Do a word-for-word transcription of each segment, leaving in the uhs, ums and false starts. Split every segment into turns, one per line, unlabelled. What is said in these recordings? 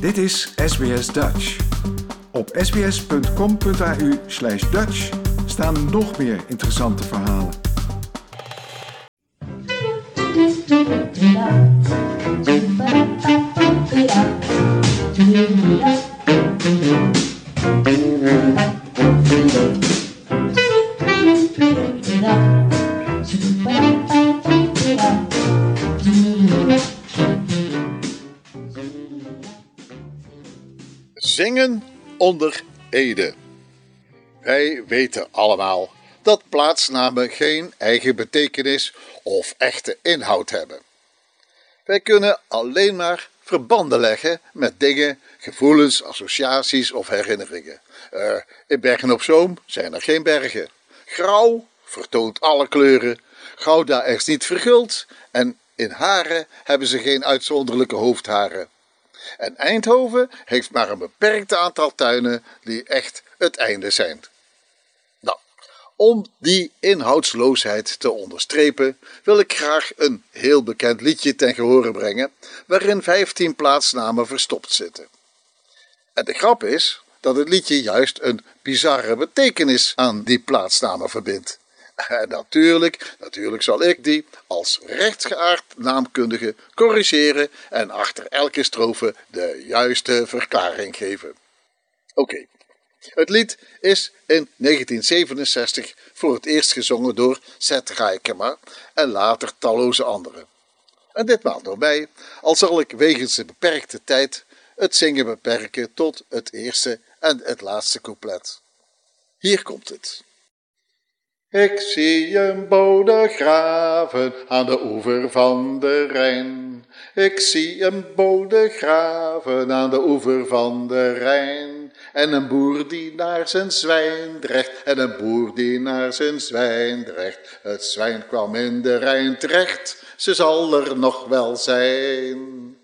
Dit is S B S Dutch. Op sbs.com.au slash Dutch staan nog meer interessante verhalen.
Zingen onder Ede. Wij weten allemaal dat plaatsnamen geen eigen betekenis of echte inhoud hebben. Wij kunnen alleen maar verbanden leggen met dingen, gevoelens, associaties of herinneringen. Uh, in Bergen-op-Zoom zijn er geen bergen. Grauw vertoont alle kleuren. Gouda is niet verguld en in Haren hebben ze geen uitzonderlijke hoofdharen. En Eindhoven heeft maar een beperkt aantal tuinen die echt het einde zijn. Nou, om die inhoudsloosheid te onderstrepen wil ik graag een heel bekend liedje ten gehore brengen waarin vijftien plaatsnamen verstopt zitten. En de grap is dat het liedje juist een bizarre betekenis aan die plaatsnamen verbindt. En natuurlijk, natuurlijk zal ik die als rechtsgeaard naamkundige corrigeren en achter elke strofe de juiste verklaring geven. Oké, okay. Het lied is in negentien zevenenzestig voor het eerst gezongen door Seth Rijkema en later talloze anderen. En ditmaal door mij, al zal ik wegens de beperkte tijd het zingen beperken tot het eerste en het laatste couplet. Hier komt het. Ik zie een bode graven aan de oever van de Rijn. Ik zie een bode graven aan de oever van de Rijn. En een boer die naar zijn zwijn drecht, en een boer die naar zijn zwijn drecht. Het zwijn kwam in de Rijn terecht, ze zal er nog wel zijn.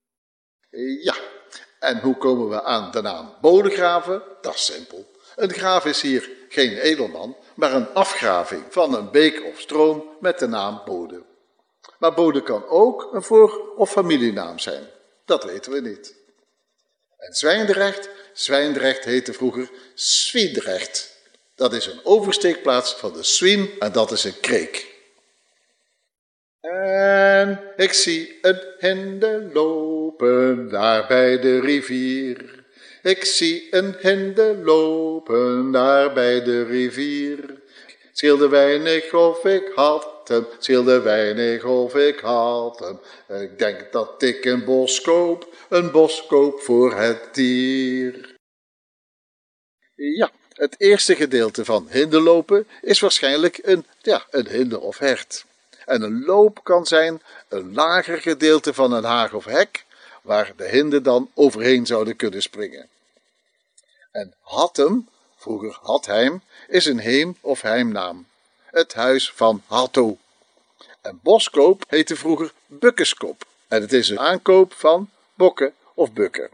Ja, en hoe komen we aan de naam bodegraven? Dat is simpel. Een graaf is hier geen edelman, maar een afgraving van een beek of stroom met de naam Bode. Maar Bode kan ook een voor- of familienaam zijn. Dat weten we niet. En Zwijndrecht, Zwijndrecht heette vroeger Zwiendrecht. Dat is een oversteekplaats van de Zwien en dat is een kreek. En ik zie een hinde lopen daar bij de rivier. Ik zie een hinde lopen daar bij de rivier. Scheelde weinig of ik had hem, scheelde weinig of ik had hem. Ik denk dat ik een bos koop, een bos koop voor het dier. Ja, het eerste gedeelte van hindelopen is waarschijnlijk een, ja, een hinde of hert. En een loop kan zijn een lager gedeelte van een haag of hek, waar de hinden dan overheen zouden kunnen springen. En Hattem, vroeger Hatheim, is een heem- of heimnaam. Het huis van Hatto. En Boskoop heette vroeger Bukkeskop. En het is een aankoop van bokken of bukken.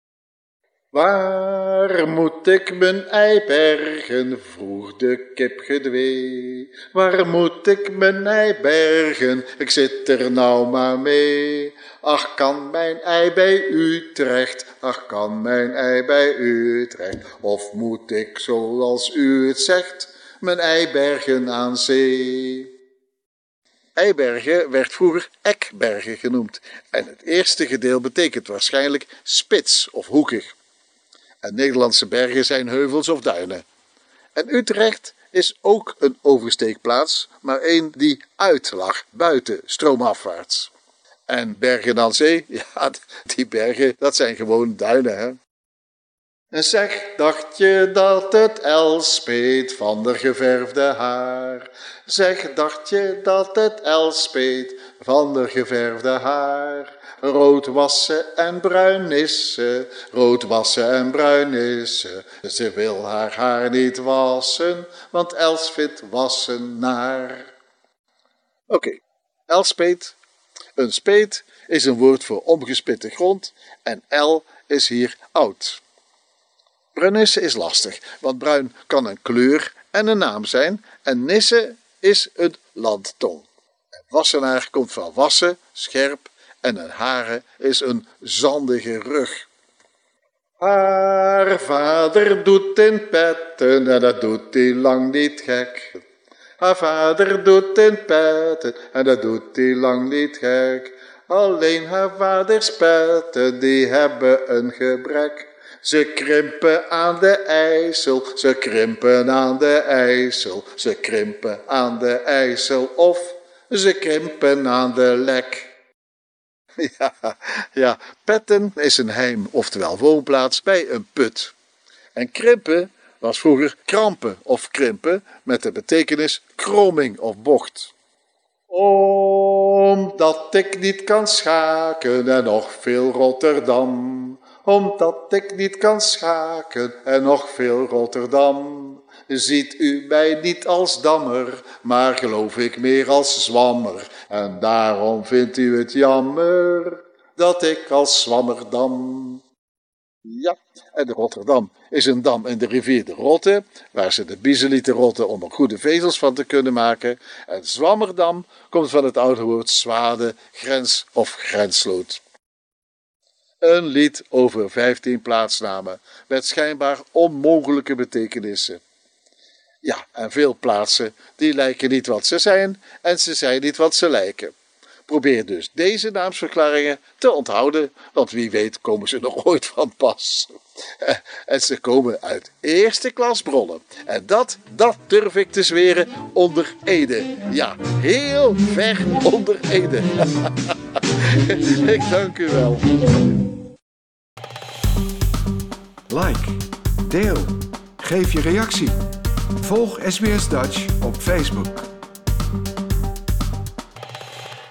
Waar moet ik mijn ei bergen? Vroeg de kip gedwee. Waar moet ik mijn ei bergen? Ik zit er nou maar mee. Ach, kan mijn ei bij Utrecht? Ach, kan mijn ei bij Utrecht? Of moet ik, zoals u het zegt, mijn ei bergen aan zee? Eibergen werd vroeger Ekbergen genoemd. En het eerste gedeelte betekent waarschijnlijk spits of hoekig. En Nederlandse bergen zijn heuvels of duinen. En Utrecht is ook een oversteekplaats, maar een die uit lag, buiten, stroomafwaarts. En Bergen aan Zee, ja, die bergen, dat zijn gewoon duinen, hè. En zeg, dacht je dat het Elspeet van der geverfde haar? Zeg, dacht je dat het Elspeet van der geverfde haar? Rood was ze en bruin is ze, rood was ze en bruin is ze. Ze wil haar haar niet wassen, want Els vindt wassen naar. Oké, okay. Elspeet. Een speet is een woord voor omgespitte grond en El is hier oud. Bruinissen is lastig, want bruin kan een kleur en een naam zijn en nisse is een landtong. En wassenaar komt van wassen, scherp en een hare is een zandige rug. Haar vader doet in petten en dat doet hij lang niet gek. Haar vader doet in petten en dat doet hij lang niet gek. Alleen haar vaders petten die hebben een gebrek. Ze krimpen aan de IJssel, ze krimpen aan de IJssel, ze krimpen aan de IJssel of ze krimpen aan de Lek. Ja, ja, petten is een heim, oftewel woonplaats, bij een put. En krimpen was vroeger krampen of krimpen met de betekenis kroming of bocht. Omdat ik niet kan schaken en nog veel Rotterdam. Omdat ik niet kan schaken en nog veel Rotterdam. Ziet u mij niet als dammer, maar geloof ik meer als zwammer. En daarom vindt u het jammer dat ik als zwammer dam. Ja, en de Rotterdam is een dam in de rivier de Rotte, waar ze de biezen lieten rotten om er goede vezels van te kunnen maken. En Zwammerdam komt van het oude woord zwade, grens of grensloot. Een lied over vijftien plaatsnamen met schijnbaar onmogelijke betekenissen. Ja, en veel plaatsen die lijken niet wat ze zijn en ze zijn niet wat ze lijken. Probeer dus deze naamsverklaringen te onthouden, want wie weet komen ze nog ooit van pas. En ze komen uit eerste klas bronnen. En dat, dat durf ik te zweren onder Ede. Ja, heel ver onder Ede. Ik dank u wel.
Like, deel, geef je reactie. Volg S B S Dutch op Facebook.